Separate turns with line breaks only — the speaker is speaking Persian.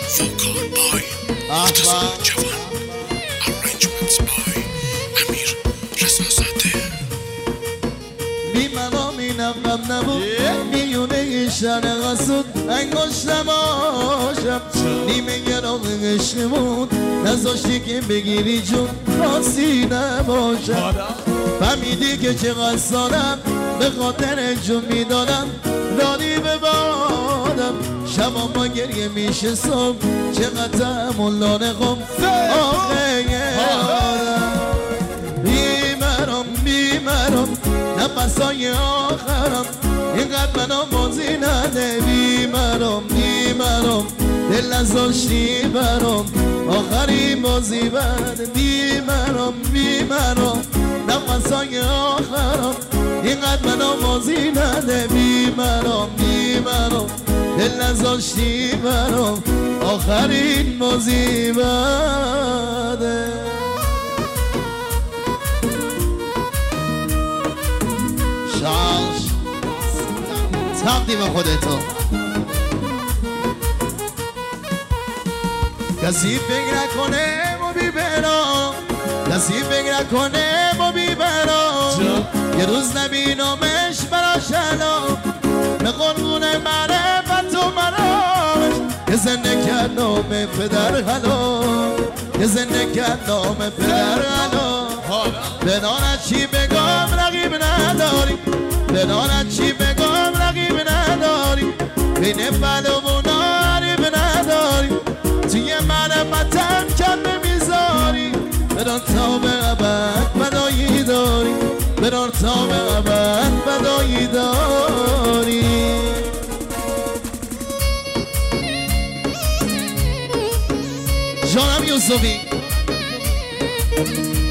Vocal by Murtaza Javan. Arrangements by Amir Reza Zadeh.
بیمنام اینم غم نبود میونه شن غسود انگشت نباشم نیمه گرام عشقمون نذاشتی که بگیری جون راسی نباشم فهمیدی که چقدر سادم به خاطر جون میدادم دادی به بادم شبا ما گریه میشه صبح چقدر تمولانه خم آخه بیمرم نفسای آخرم اینقدر منو بازی نده بیمرم دل نذاشتی برام آخرین بازی بده بیمرم نفسای آخرم اینقدر منو بازی نده بیمرم دل نذاشتی برام آخرین بازی بده شانش تقدیم خودتو کسی فکر نکنه ما بیبرام کسی فکر نکنه ما بیبرام یه روز نبینامش برا شلام به قربون معرفت و مرامش که زنده کرد نام پدر حلام که زنده کرد نام پدر حلام بداند چی بگم رقیب نداری بداند چی بگم رقیب نداری بین بلومون عریب نداری توی معرفتم کلمه میذاری بدان تا به ابد بدایی داری بدان تا به ابد بدایی داری جانم یوسفی